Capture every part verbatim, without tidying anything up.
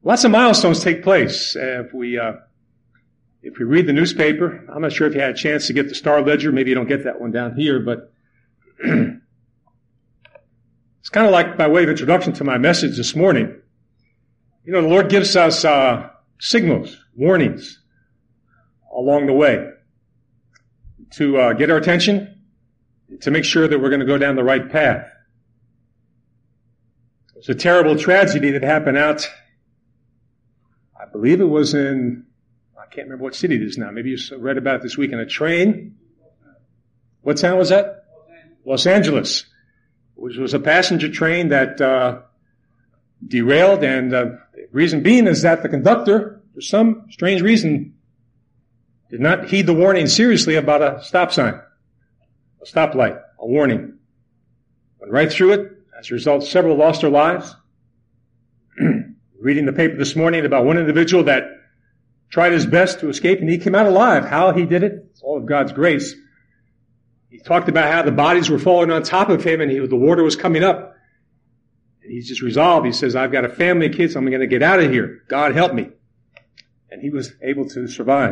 Lots of milestones take place. Uh, if we uh, if we read the newspaper, I'm not sure if you had a chance to get the Star Ledger. Maybe you don't get that one down here, but it's kind of like by way of introduction to my message this morning. You know, the Lord gives us uh, signals, warnings along the way to uh, get our attention, to make sure that we're going to go down the right path. It's a terrible tragedy that happened out, I believe it was in, I can't remember what city it is now. Maybe you read about it this week in a train. What town was that? Los Angeles. Which was a passenger train that uh, derailed, and uh, the reason being is that the conductor, for some strange reason, did not heed the warning seriously about a stop sign, a stoplight, a warning. Went right through it. As a result, several lost their lives. Reading the paper this morning about one individual that tried his best to escape, and he came out alive. How he did it? It's all of God's grace. He talked about how the bodies were falling on top of him, and he, the water was coming up. And he's just resolved. He says, I've got a family of kids. I'm going to get out of here. God help me. And he was able to survive.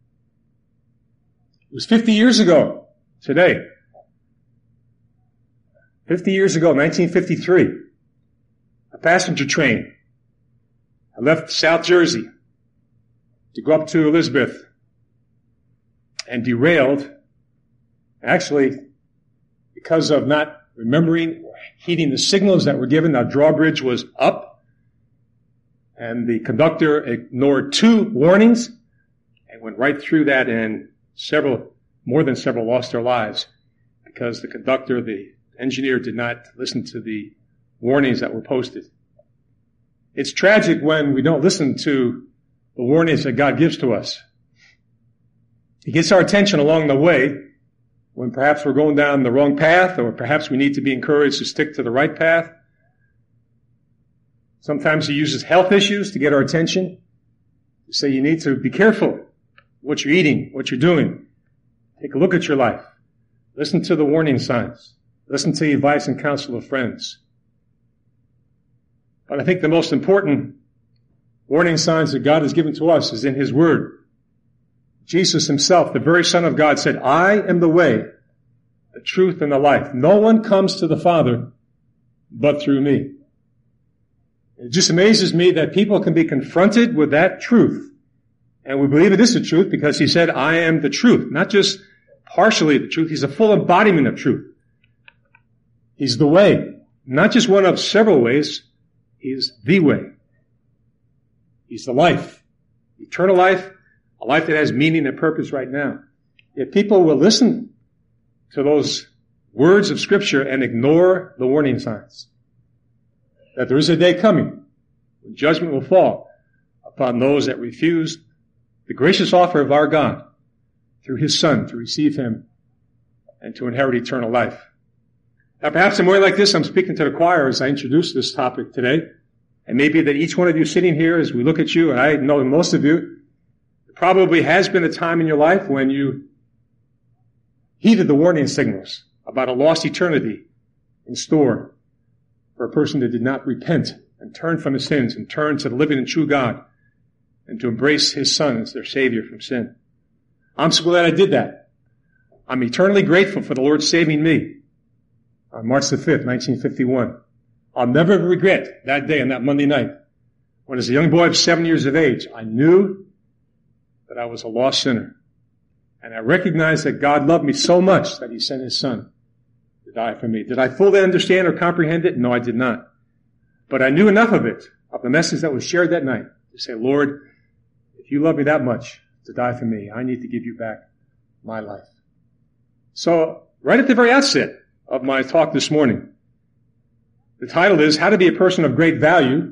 It was fifty years ago today. fifty years ago, nineteen fifty-three. A passenger train. I left South Jersey to go up to Elizabeth and derailed. Actually, because of not remembering or heeding the signals that were given, the drawbridge was up, and the conductor ignored two warnings and went right through that, and several, more than several lost their lives because the conductor, the engineer, did not listen to the warnings that were posted. It's tragic when we don't listen to the warnings that God gives to us. He gets our attention along the way when perhaps we're going down the wrong path, or perhaps we need to be encouraged to stick to the right path. Sometimes he uses health issues to get our attention. To say you need to be careful what you're eating, what you're doing. Take a look at your life. Listen to the warning signs. Listen to the advice and counsel of friends. But I think the most important warning signs that God has given to us is in His Word. Jesus Himself, the very Son of God, said, I am the way, the truth, and the life. No one comes to the Father but through me. It just amazes me that people can be confronted with that truth. And we believe it is the truth because He said, I am the truth. Not just partially the truth. He's a full embodiment of truth. He's the way. Not just one of several ways. He's the way. He's the life. Eternal life. A life that has meaning and purpose right now. If people will listen to those words of Scripture and ignore the warning signs, that there is a day coming when judgment will fall upon those that refuse the gracious offer of our God through His Son to receive Him and to inherit eternal life. Now perhaps in a way like this, I'm speaking to the choir as I introduce this topic today. And maybe that each one of you sitting here, as we look at you, and I know most of you, probably has been a time in your life when you heeded the warning signals about a lost eternity in store for a person that did not repent and turn from his sins and turn to the living and true God and to embrace His Son as their Savior from sin. I'm so glad I did that. I'm eternally grateful for the Lord saving me on March the fifth, nineteen fifty-one. I'll never regret that day on that Monday night when, as a young boy of seven years of age, I knew that I was a lost sinner. And I recognized that God loved me so much that He sent His Son to die for me. Did I fully understand or comprehend it? No, I did not. But I knew enough of it, of the message that was shared that night, to say, Lord, if You love me that much to die for me, I need to give You back my life. So, right at the very outset of my talk this morning, the title is How to Be a Person of Great Value.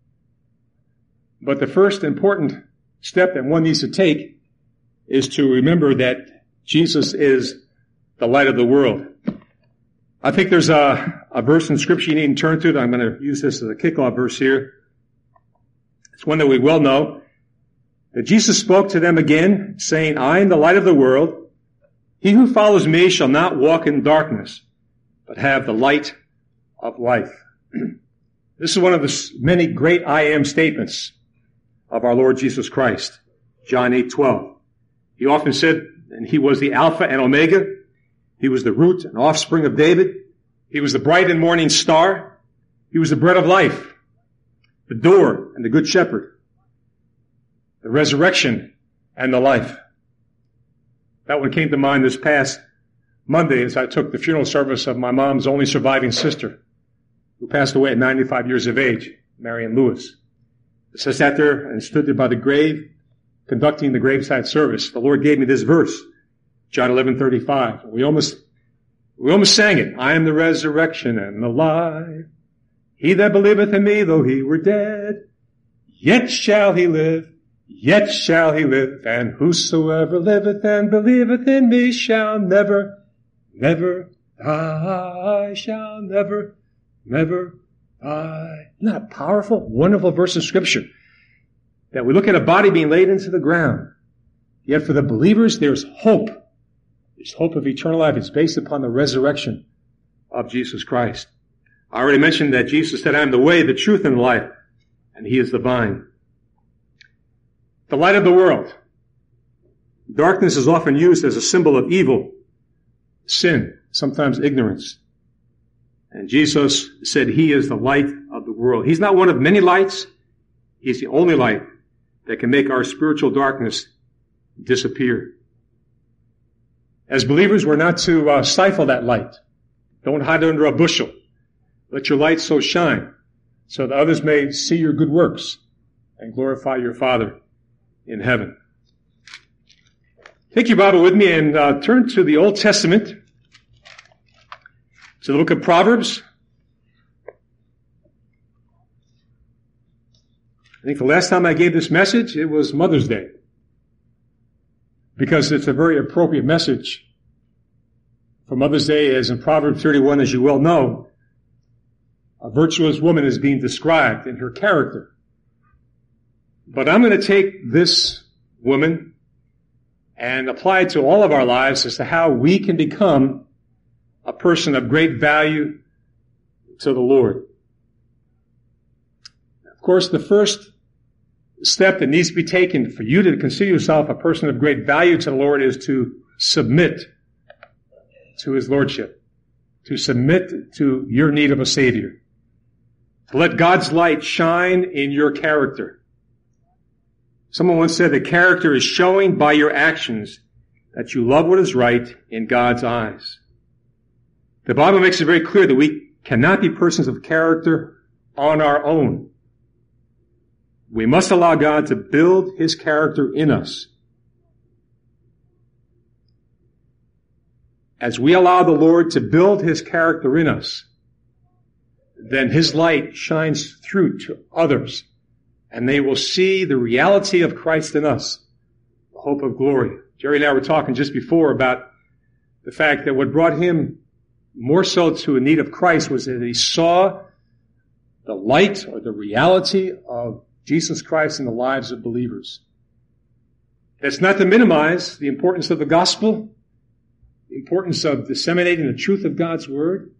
But the first important step that one needs to take is to remember that Jesus is the light of the world. I think there's a, a verse in Scripture you need to turn to. I'm going to use this as a kickoff verse here. It's one that we well know. That Jesus spoke to them again, saying, I am the light of the world. He who follows me shall not walk in darkness, but have the light of life. This is one of the many great I am statements of our Lord Jesus Christ. John eight twelve. He often said, and he was the Alpha and Omega. He was the root and offspring of David. He was the bright and morning star. He was the bread of life, the door and the good shepherd, the resurrection and the life. That one came to mind this past Monday as I took the funeral service of my mom's only surviving sister, who passed away at ninety-five years of age, Marion Lewis. As I sat there and stood there by the grave, conducting the graveside service, the Lord gave me this verse, John eleven thirty-five. We almost, we almost sang it. I am the resurrection and the life. He that believeth in me, though he were dead, yet shall he live. Yet shall he live, and whosoever liveth and believeth in me shall never, never die, shall never, never die. Isn't that a powerful, wonderful verse of Scripture? That we look at a body being laid into the ground. Yet for the believers, there's hope. There's hope of eternal life. It's based upon the resurrection of Jesus Christ. I already mentioned that Jesus said, I am the way, the truth, and the life, and he is the vine. The light of the world. Darkness is often used as a symbol of evil, sin, sometimes ignorance. And Jesus said he is the light of the world. He's not one of many lights. He's the only light that can make our spiritual darkness disappear. As believers, we're not to uh, stifle that light. Don't hide under a bushel. Let your light so shine so that others may see your good works and glorify your Father in heaven. Take your Bible with me and uh, turn to the Old Testament, to the book of Proverbs. I think the last time I gave this message, it was Mother's Day, because it's a very appropriate message for Mother's Day, as in Proverbs thirty-one, as you well know, a virtuous woman is being described in her character. But I'm going to take this woman and apply it to all of our lives as to how we can become a person of great value to the Lord. Of course, the first step that needs to be taken for you to consider yourself a person of great value to the Lord is to submit to his lordship, to submit to your need of a Savior, to let God's light shine in your character. Someone once said that character is showing by your actions that you love what is right in God's eyes. The Bible makes it very clear that we cannot be persons of character on our own. We must allow God to build his character in us. As we allow the Lord to build his character in us, then his light shines through to others, and they will see the reality of Christ in us, the hope of glory. Jerry and I were talking just before about the fact that what brought him more so to a need of Christ was that he saw the light or the reality of Jesus Christ in the lives of believers. That's not to minimize the importance of the gospel, the importance of disseminating the truth of God's word.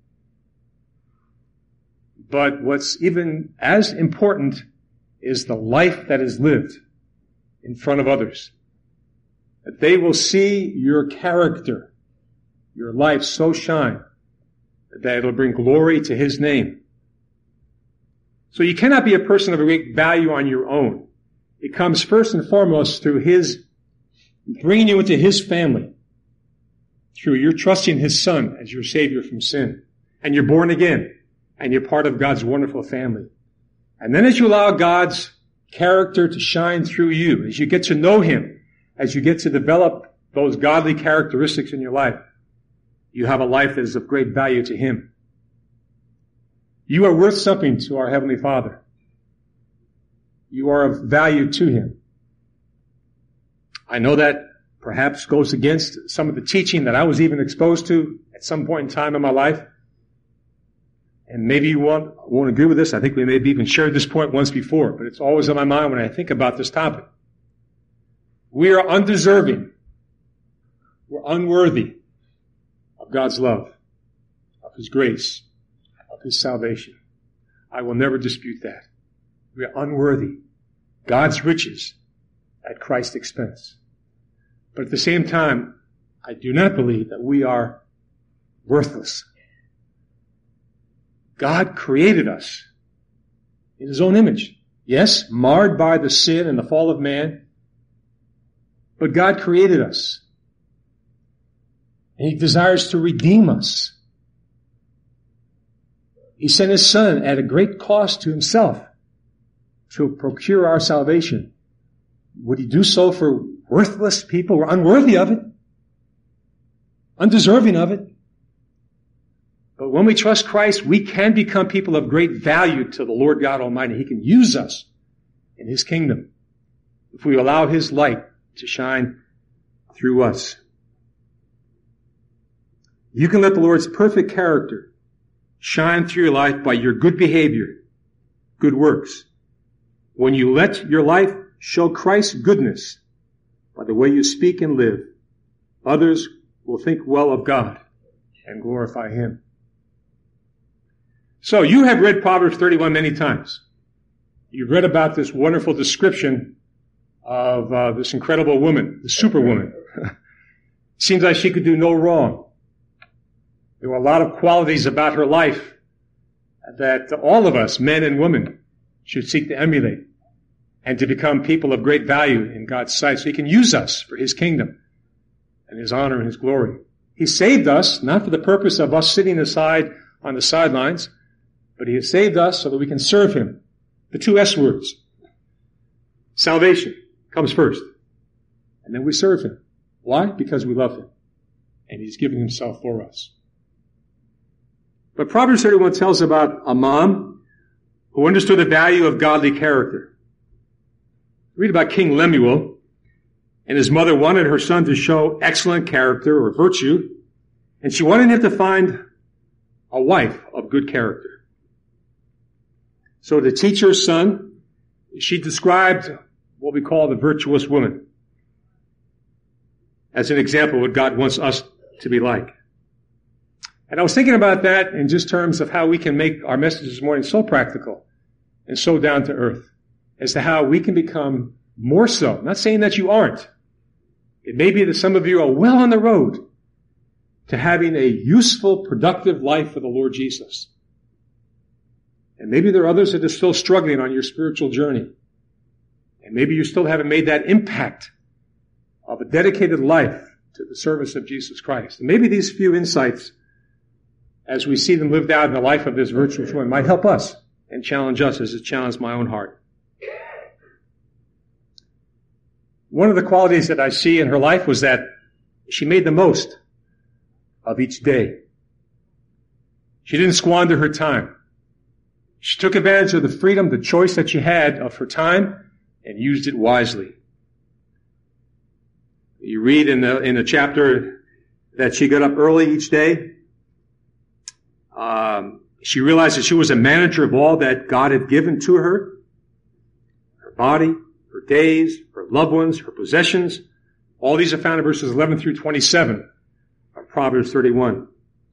But what's even as important is the life that is lived in front of others. That they will see your character, your life so shine that it'll bring glory to his name. So you cannot be a person of great value on your own. It comes first and foremost through his bringing you into his family, through your trusting his Son as your Savior from sin. And you're born again, and you're part of God's wonderful family. And then as you allow God's character to shine through you, as you get to know him, as you get to develop those godly characteristics in your life, you have a life that is of great value to him. You are worth something to our Heavenly Father. You are of value to him. I know that perhaps goes against some of the teaching that I was even exposed to at some point in time in my life. And maybe you won't, won't agree with this. I think we may have even shared this point once before, but it's always on my mind when I think about this topic. We are undeserving. We're unworthy of God's love, of his grace, of his salvation. I will never dispute that. We are unworthy. God's riches at Christ's expense. But at the same time, I do not believe that we are worthless. God created us in His own image. Yes, marred by the sin and the fall of man, but God created us. And He desires to redeem us. He sent His Son at a great cost to Himself to procure our salvation. Would He do so for worthless people who are unworthy of it? Undeserving of it? But when we trust Christ, we can become people of great value to the Lord God Almighty. He can use us in His kingdom if we allow His light to shine through us. You can let the Lord's perfect character shine through your life by your good behavior, good works. When you let your life show Christ's goodness by the way you speak and live, others will think well of God and glorify Him. So you have read Proverbs thirty-one many times. You've read about this wonderful description of uh, this incredible woman, the superwoman. Seems like she could do no wrong. There were a lot of qualities about her life that all of us, men and women, should seek to emulate and to become people of great value in God's sight so He can use us for His kingdom and His honor and His glory. He saved us, not for the purpose of us sitting aside on the sidelines, but He has saved us so that we can serve Him. The two S words. Salvation comes first. And then we serve Him. Why? Because we love Him. And He's given Himself for us. But Proverbs thirty-one tells about a mom who understood the value of godly character. Read about King Lemuel, and his mother wanted her son to show excellent character or virtue, and she wanted him to find a wife of good character. So to teach her son, she described what we call the virtuous woman as an example of what God wants us to be like. And I was thinking about that in just terms of how we can make our message this morning so practical and so down to earth as to how we can become more so. I'm not saying that you aren't. It may be that some of you are well on the road to having a useful, productive life for the Lord Jesus. And maybe there are others that are still struggling on your spiritual journey. And maybe you still haven't made that impact of a dedicated life to the service of Jesus Christ. And maybe these few insights, as we see them lived out in the life of this virtuous woman, might help us and challenge us as it challenged my own heart. One of the qualities that I see in her life was that she made the most of each day. She didn't squander her time. She took advantage of the freedom, the choice that she had of her time, and used it wisely. You read in the, in the chapter that she got up early each day. Um, she realized that she was a manager of all that God had given to her. Her body, her days, her loved ones, her possessions. All these are found in verses eleven through twenty-seven of Proverbs thirty-one.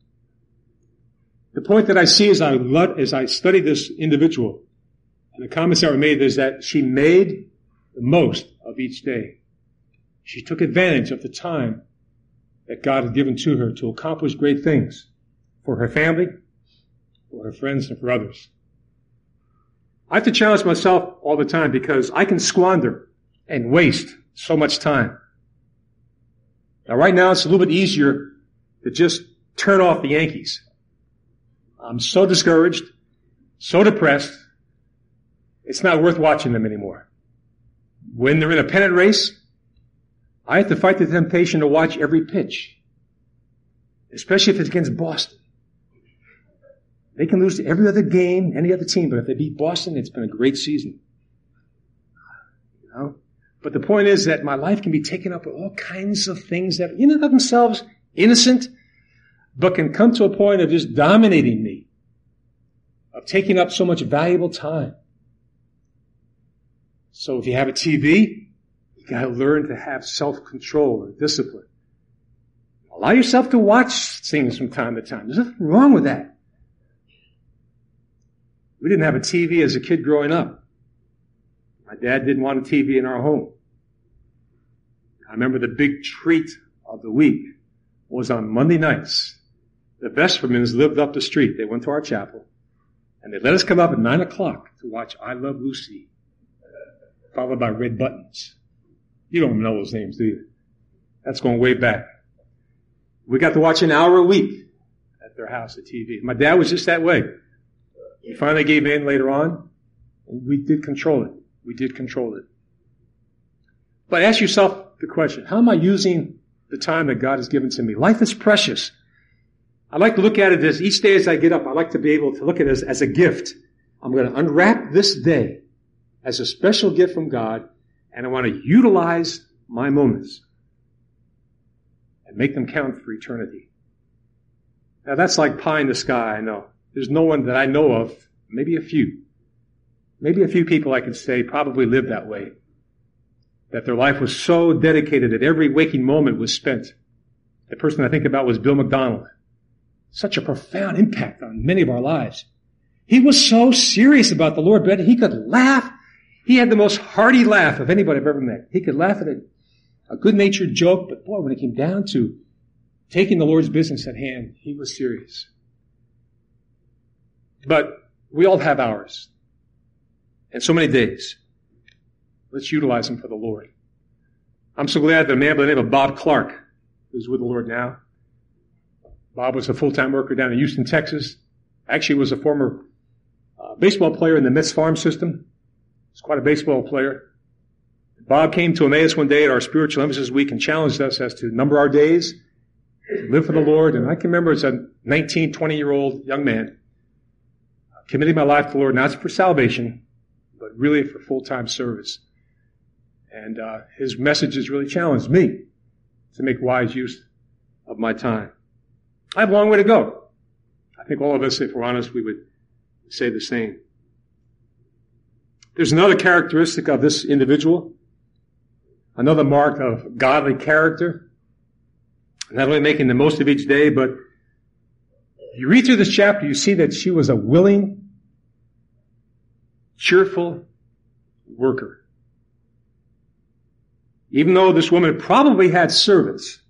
The point that I see as I, as I study this individual, and the comments that were made, is that she made the most of each day. She took advantage of the time that God had given to her to accomplish great things for her family, for her friends, and for others. I have to challenge myself all the time because I can squander and waste so much time. Now right now it's a little bit easier to just turn off the Yankees. I'm so discouraged, so depressed, it's not worth watching them anymore. When they're in a pennant race, I have to fight the temptation to watch every pitch, especially if it's against Boston. They can lose to every other game, any other team, but if they beat Boston, it's been a great season. You know? But the point is that my life can be taken up with all kinds of things that, in and of themselves, innocent, but can come to a point of just dominating me, of taking up so much valuable time. So if you have a T V, you gotta learn to have self-control and discipline. Allow yourself to watch things from time to time. There's nothing wrong with that. We didn't have a T V as a kid growing up. My dad didn't want a T V in our home. I remember the big treat of the week was on Monday nights. The Vespermans lived up the street. They went to our chapel, and they let us come up at nine o'clock to watch I Love Lucy, followed by Red Buttons. You don't know those names, do you? That's going way back. We got to watch an hour a week at their house at T V. My dad was just that way. He finally gave in later on, and we did control it. We did control it. But ask yourself the question, how am I using the time that God has given to me? Life is precious. I like to look at it as each day as I get up, I like to be able to look at it as, as a gift. I'm going to unwrap this day as a special gift from God, and I want to utilize my moments and make them count for eternity. Now that's like pie in the sky, I know. There's no one that I know of, maybe a few. Maybe a few people I could say probably lived that way. That their life was so dedicated that every waking moment was spent. The person I think about was Bill McDonald. Such a profound impact on many of our lives. He was so serious about the Lord, but he could laugh. He had the most hearty laugh of anybody I've ever met. He could laugh at a, a good-natured joke, but boy, when it came down to taking the Lord's business at hand, he was serious. But we all have ours. And so many days. Let's utilize them for the Lord. I'm so glad that a man by the name of Bob Clark, who's with the Lord now. Bob was a full-time worker down in Houston, Texas. Actually was a former uh, baseball player in the Mets farm system. He's quite a baseball player. Bob came to Emmaus one day at our spiritual emphasis week and challenged us as to number our days, live for the Lord. And I can remember as a nineteen, twenty-year-old young man, uh, committing my life to the Lord, not for salvation, but really for full-time service. And uh, his messages really challenged me to make wise use of my time. I have a long way to go. I think all of us, if we're honest, we would say the same. There's another characteristic of this individual, another mark of godly character, not only making the most of each day, but you read through this chapter, you see that she was a willing, cheerful worker. Even though this woman probably had servants.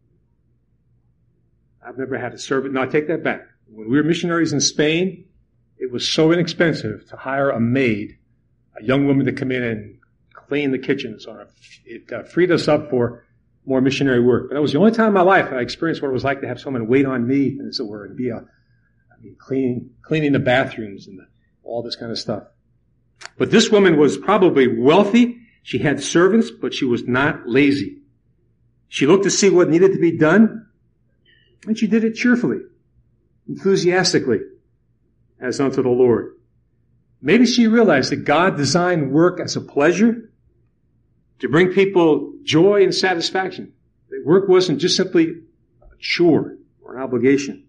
I've never had a servant. No, I take that back. When we were missionaries in Spain, it was so inexpensive to hire a maid, a young woman to come in and clean the kitchen. So it uh, freed us up for more missionary work. But that was the only time in my life I experienced what it was like to have someone wait on me, as it were, and be a, I mean, cleaning, cleaning the bathrooms and the, all this kind of stuff. But this woman was probably wealthy. She had servants, but she was not lazy. She looked to see what needed to be done, and she did it cheerfully, enthusiastically, as unto the Lord. Maybe she realized that God designed work as a pleasure to bring people joy and satisfaction. That work wasn't just simply a chore or an obligation.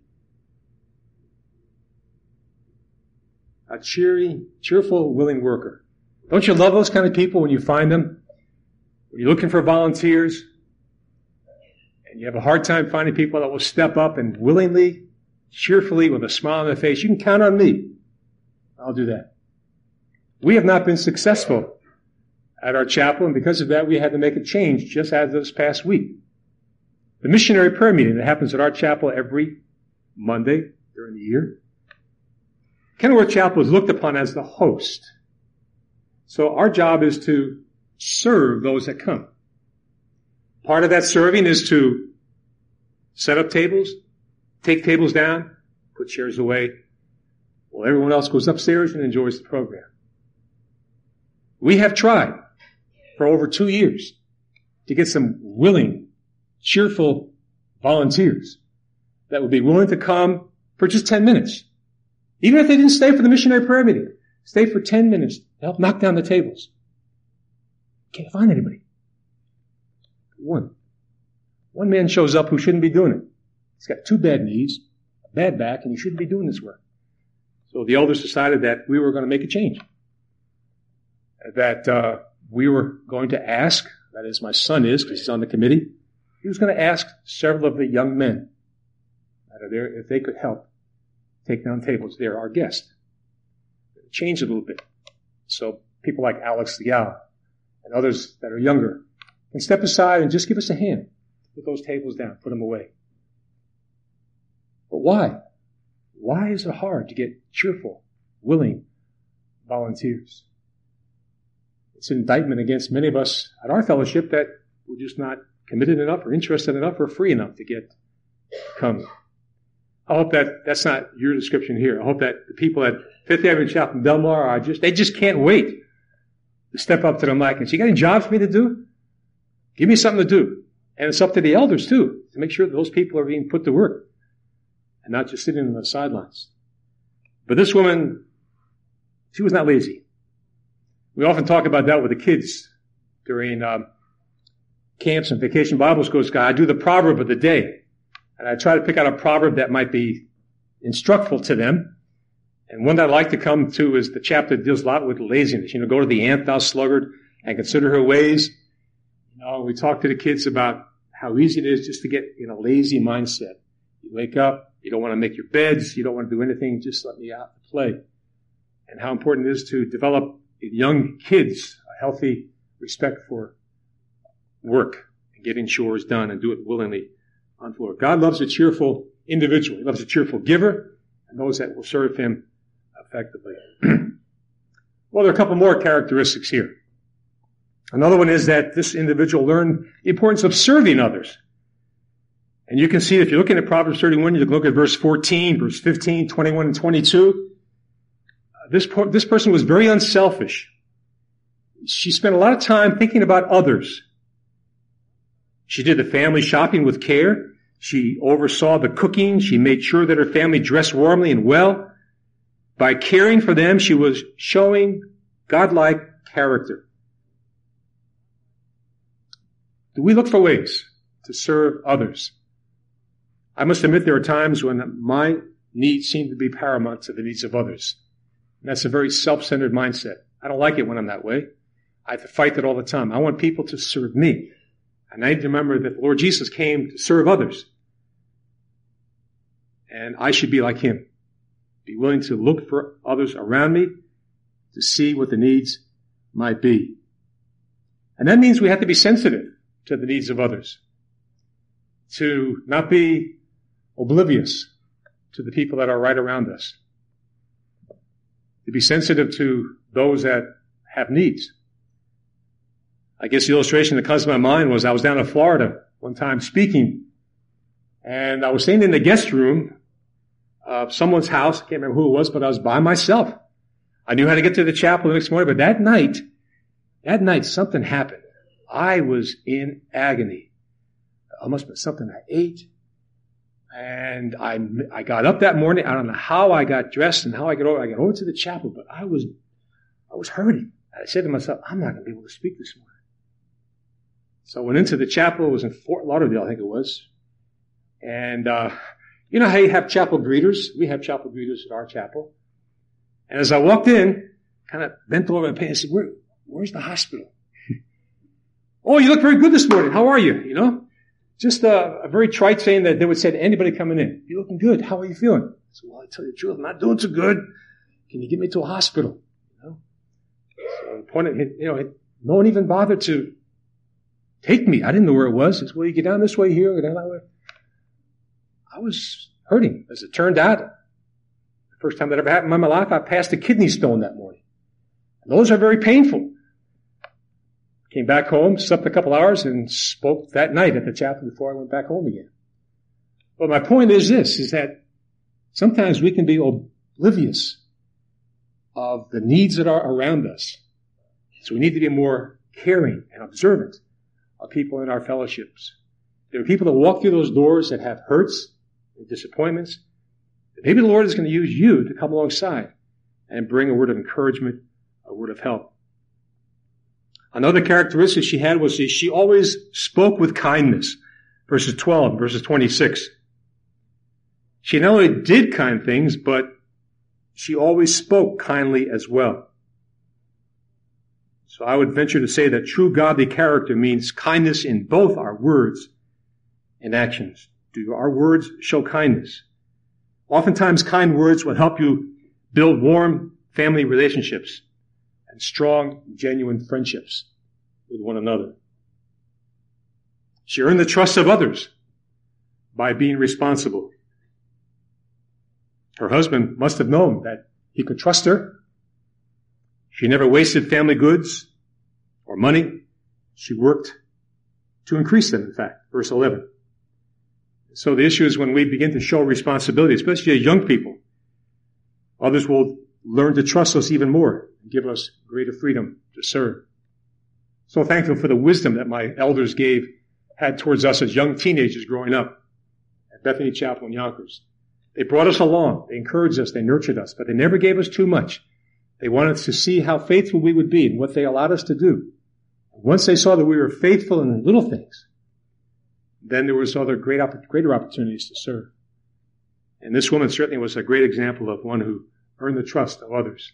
A cheery, cheerful, willing worker. Don't you love those kind of people when you find them? When you're looking for volunteers and you have a hard time finding people that will step up and willingly, cheerfully, with a smile on their face, you can count on me. I'll do that. We have not been successful at our chapel, and because of that, we had to make a change just as this past week. The missionary prayer meeting that happens at our chapel every Monday during the year. Kenilworth Chapel is looked upon as the host. So our job is to serve those that come. Part of that serving is to set up tables, take tables down, put chairs away, while everyone else goes upstairs and enjoys the program. We have tried for over two years to get some willing, cheerful volunteers that would be willing to come for just ten minutes. Even if they didn't stay for the missionary prayer meeting, stay for ten minutes to help knock down the tables. Can't find anybody. One. One man shows up who shouldn't be doing it. He's got two bad knees, a bad back, and he shouldn't be doing this work. So the elders decided that we were going to make a change. That uh, we were going to ask, that is, my son is, because he's on the committee, he was going to ask several of the young men that are there if they could help take down tables. They're our guests. Change it a little bit. So people like Alex Liao and others that are younger can step aside and just give us a hand. Put those tables down, put them away. But why? Why is it hard to get cheerful, willing volunteers? It's an indictment against many of us at our fellowship that we're just not committed enough or interested enough or free enough to get to come. I hope that that's not your description here. I hope that the people at Fifth Avenue Chapel in Delmar are just, they just can't wait to step up to the mic and say, you got any jobs for me to do? Give me something to do. And it's up to the elders too, to make sure that those people are being put to work and not just sitting on the sidelines. But this woman, she was not lazy. We often talk about that with the kids during um, camps and vacation Bible schools. I do the proverb of the day. And I try to pick out a proverb that might be instructful to them. And one that I like to come to is the chapter that deals a lot with laziness. You know, go to the ant, thou sluggard, and consider her ways. You know, we talk to the kids about how easy it is just to get in a lazy mindset. You wake up, you don't want to make your beds, you don't want to do anything, just let me out to play. And how important it is to develop in young kids a healthy respect for work and getting chores done and do it willingly on the Lord. God loves a cheerful individual. He loves a cheerful giver and those that will serve him effectively. Well, there are a couple more characteristics here. Another one is that this individual learned the importance of serving others. And you can see if you're looking at Proverbs thirty-one, you can look at verse fourteen, verse fifteen, twenty-one, and twenty-two. This, this person was very unselfish. She spent a lot of time thinking about others. She did the family shopping with care. She oversaw the cooking. She made sure that her family dressed warmly and well. By caring for them, she was showing godlike character. Do we look for ways to serve others? I must admit there are times when my needs seem to be paramount to the needs of others. And that's a very self-centered mindset. I don't like it when I'm that way. I have to fight that all the time. I want people to serve me. And I need to remember that the Lord Jesus came to serve others. And I should be like him. Be willing to look for others around me to see what the needs might be. And that means we have to be sensitive to the needs of others. To not be oblivious to the people that are right around us. To be sensitive to those that have needs. I guess the illustration that comes to my mind was I was down in Florida one time speaking, and I was staying in the guest room of someone's house. I can't remember who it was, but I was by myself. I knew how to get to the chapel the next morning, but that night, that night something happened. I was in agony. It must have been something I ate. And I, I got up that morning. I don't know how I got dressed and how I got over. I got over to the chapel, but I was, I was hurting. I said to myself, I'm not going to be able to speak this morning. So I went into the chapel. It was in Fort Lauderdale, I think it was. And, uh, you know how you have chapel greeters? We have chapel greeters at our chapel. And as I walked in, kind of bent over and said, Where, where's the hospital? Oh, you look very good this morning. How are you? You know? Just a, a very trite saying that they would say to anybody coming in, you're looking good. How are you feeling? I said, well, I tell you the truth, I'm not doing so good. Can you get me to a hospital? You know? So the point of it, you know, it, no one even bothered to take me. I didn't know where it was. It's, well, you get down this way here, go down that way. I was hurting. As it turned out, the first time that ever happened in my life, I passed a kidney stone that morning. And those are very painful. Came back home, slept a couple hours, and spoke that night at the chapel before I went back home again. But my point is this, is that sometimes we can be oblivious of the needs that are around us. So we need to be more caring and observant of people in our fellowships. There are people that walk through those doors that have hurts and disappointments. Maybe the Lord is going to use you to come alongside and bring a word of encouragement, a word of help. Another characteristic she had was she always spoke with kindness. Verses twelve, verses twenty-six. She not only did kind things, but she always spoke kindly as well. So I would venture to say that true godly character means kindness in both our words and actions. Do our words show kindness? Oftentimes kind words will help you build warm family relationships and strong, genuine friendships with one another. She earned the trust of others by being responsible. Her husband must have known that he could trust her. She never wasted family goods or money. She worked to increase them, in fact. Verse eleven. So the issue is when we begin to show responsibility, especially as young people, others will learn to trust us even more and give us greater freedom to serve. So thankful for the wisdom that my elders gave, had towards us as young teenagers growing up at Bethany Chapel in Yonkers. They brought us along. They encouraged us. They nurtured us, but they never gave us too much. They wanted to see how faithful we would be and what they allowed us to do. Once they saw that we were faithful in little things, then there was other great, greater opportunities to serve. And this woman certainly was a great example of one who earned the trust of others.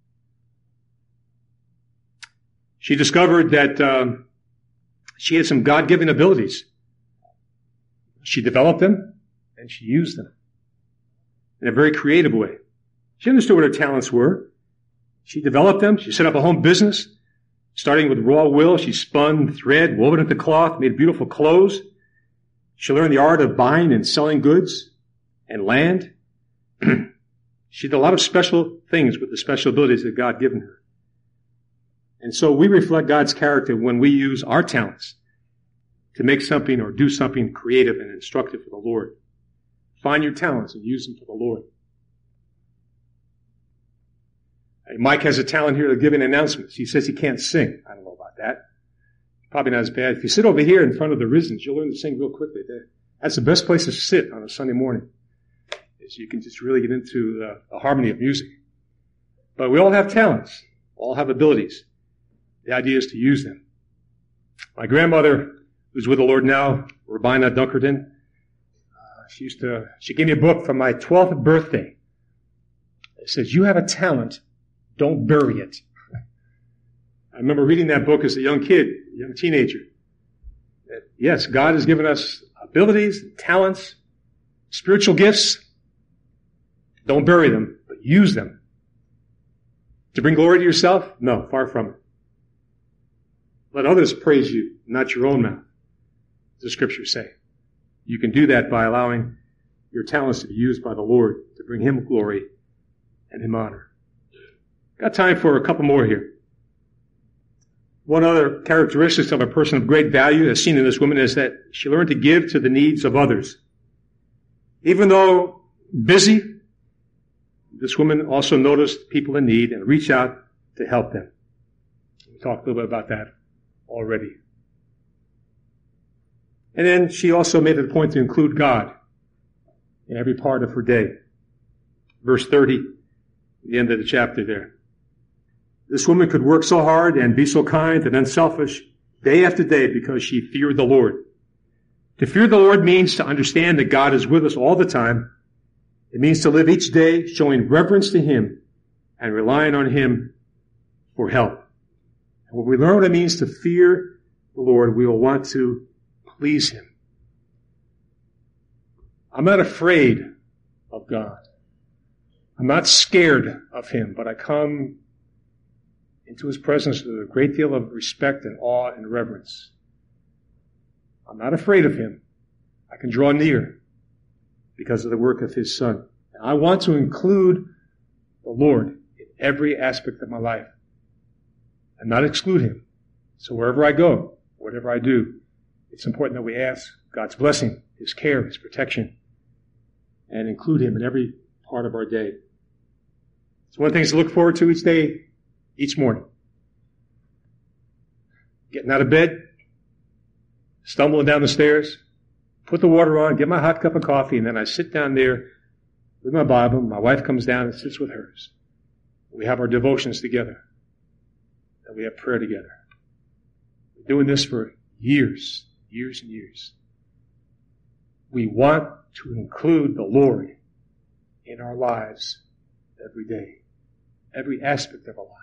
She discovered that um, she had some God-given abilities. She developed them and she used them in a very creative way. She understood what her talents were. She developed them. She set up a home business. Starting with raw wool, she spun thread, woven into cloth, made beautiful clothes. She learned the art of buying and selling goods and land. She did a lot of special things with the special abilities that God had given her. And so we reflect God's character when we use our talents to make something or do something creative and instructive for the Lord. Find your talents and use them for the Lord. Mike has a talent here of giving announcements. He says he can't sing. I don't know about that. Probably not as bad. If you sit over here in front of the Risens, you'll learn to sing real quickly. That's the best place to sit on a Sunday morning, is you can just really get into the, the harmony of music. But we all have talents. All have abilities. The idea is to use them. My grandmother, who's with the Lord now, Rabina Dunkerton, uh, she used to, she gave me a book for my twelfth birthday. It says, "You have a talent. Don't bury it." I remember reading that book as a young kid, a young teenager. That, yes, God has given us abilities, talents, spiritual gifts. Don't bury them, but use them. To bring glory to yourself? No, far from it. Let others praise you, not your own mouth, as the scriptures say. You can do that by allowing your talents to be used by the Lord to bring Him glory and Him honor. Got time for a couple more here. One other characteristic of a person of great value as seen in this woman is that she learned to give to the needs of others. Even though busy, this woman also noticed people in need and reached out to help them. We talked a little bit about that already. And then she also made it a point to include God in every part of her day. Verse thirty, the end of the chapter there. This woman could work so hard and be so kind and unselfish day after day because she feared the Lord. To fear the Lord means to understand that God is with us all the time. It means to live each day showing reverence to Him and relying on Him for help. And when we learn what it means to fear the Lord, we will want to please Him. I'm not afraid of God. I'm not scared of Him, but I come into His presence with a great deal of respect and awe and reverence. I'm not afraid of Him. I can draw near because of the work of His Son. And I want to include the Lord in every aspect of my life and not exclude Him. So wherever I go, whatever I do, it's important that we ask God's blessing, His care, His protection, and include Him in every part of our day. It's one of the things to look forward to each day, each morning. Getting out of bed, stumbling down the stairs, put the water on, get my hot cup of coffee, and then I sit down there with my Bible. My wife comes down and sits with hers. We have our devotions together. And we have prayer together. We're doing this for years, years and years. We want to include the Lord in our lives every day, every aspect of our lives.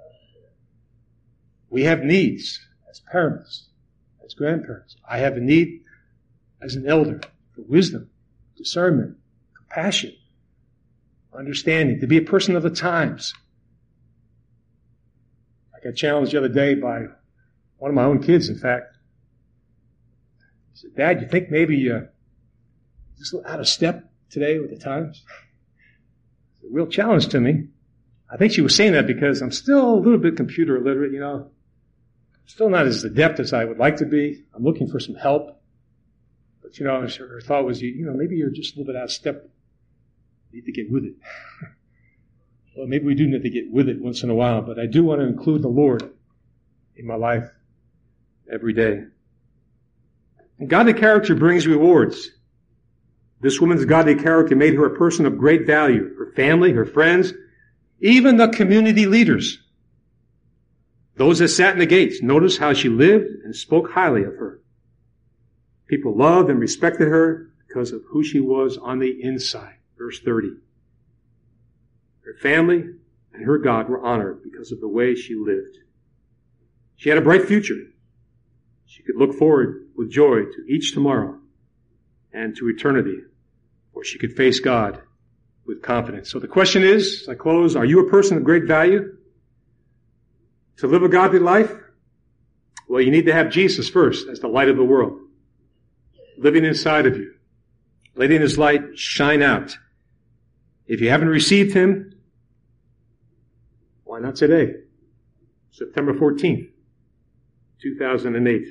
We have needs as parents, as grandparents. I have a need as an elder for wisdom, discernment, compassion, understanding, to be a person of the times. I got challenged the other day by one of my own kids, in fact. He said, Dad, you think maybe uh, just out of step today with the times? It's a real challenge to me. I think she was saying that because I'm still a little bit computer illiterate, you know. Still not as adept as I would like to be. I'm looking for some help. But, you know, her thought was, you know, maybe you're just a little bit out of step. You need to get with it. Well, maybe we do need to get with it once in a while, but I do want to include the Lord in my life every day. And godly character brings rewards. This woman's godly character made her a person of great value. Her family, her friends, even the community leaders, those that sat in the gates, noticed how she lived and spoke highly of her. People loved and respected her because of who she was on the inside. Verse thirty. Her family and her God were honored because of the way she lived. She had a bright future. She could look forward with joy to each tomorrow and to eternity, or she could face God with confidence. So the question is, as I close, are you a person of great value? To live a godly life? Well, you need to have Jesus first as the light of the world, living inside of you, letting His light shine out. If you haven't received Him, why not today? September fourteenth, two thousand eight.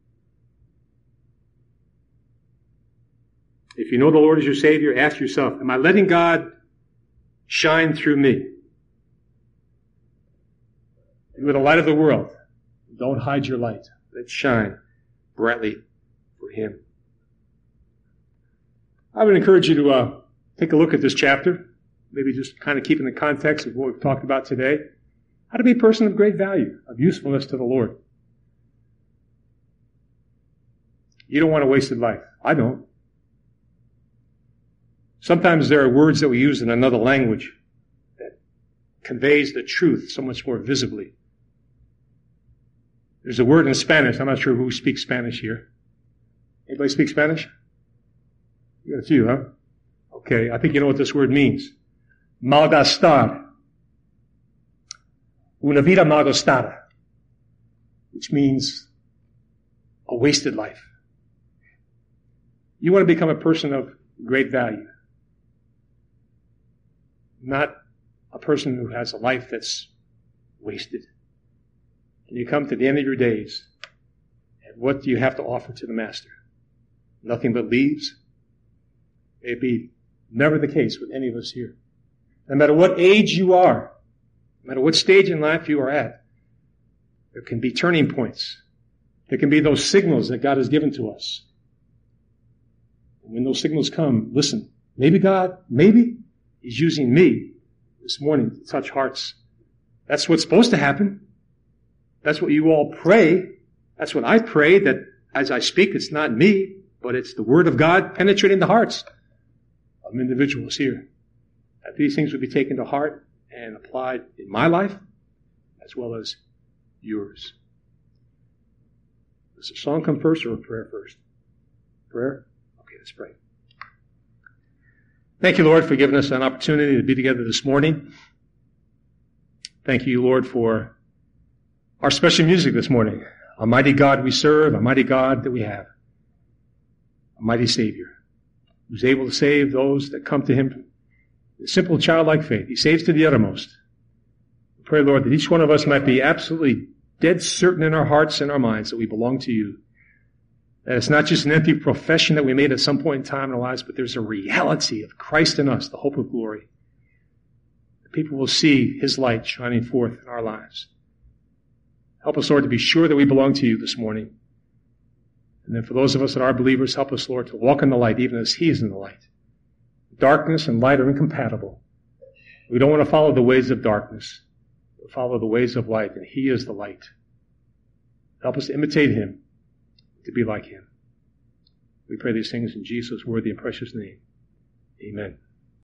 If you know the Lord as your Savior, ask yourself, am I letting God shine through me? You are the light of the world. Don't hide your light. Let it shine brightly for Him. I would encourage you to uh, take a look at this chapter, maybe just kind of keep in the context of what we've talked about today. How to be a person of great value, of usefulness to the Lord. You don't want a wasted life. I don't. Sometimes there are words that we use in another language that conveys the truth so much more visibly. There's a word in Spanish. I'm not sure who speaks Spanish here. Anybody speak Spanish? You got a few, huh? Okay, I think you know what this word means. Malgastar. Una vida malgastada. Which means a wasted life. You want to become a person of great value. Not a person who has a life that's wasted. And you come to the end of your days, and what do you have to offer to the Master? Nothing but leaves? It'd be never the case with any of us here. No matter what age you are, no matter what stage in life you are at, there can be turning points. There can be those signals that God has given to us. And when those signals come, listen, maybe God, maybe He's using me this morning to touch hearts. That's what's supposed to happen. That's what you all pray. That's what I pray, that as I speak, it's not me, but it's the Word of God penetrating the hearts of individuals here. That these things would be taken to heart and applied in my life as well as yours. Does a song come first or a prayer first? Prayer? Okay, let's pray. Thank you, Lord, for giving us an opportunity to be together this morning. Thank you, Lord, for our special music this morning. A mighty God we serve, a mighty God that we have. A mighty Savior who's able to save those that come to Him with simple childlike faith. He saves to the uttermost. We pray, Lord, that each one of us might be absolutely dead certain in our hearts and our minds that we belong to You. That it's not just an empty profession that we made at some point in time in our lives, but there's a reality of Christ in us, the hope of glory. That people will see His light shining forth in our lives. Help us, Lord, to be sure that we belong to You this morning. And then for those of us that are believers, help us, Lord, to walk in the light even as He is in the light. Darkness and light are incompatible. We don't want to follow the ways of darkness, but follow the ways of light, and He is the light. Help us to imitate Him, to be like Him. We pray these things in Jesus' worthy and precious name. Amen.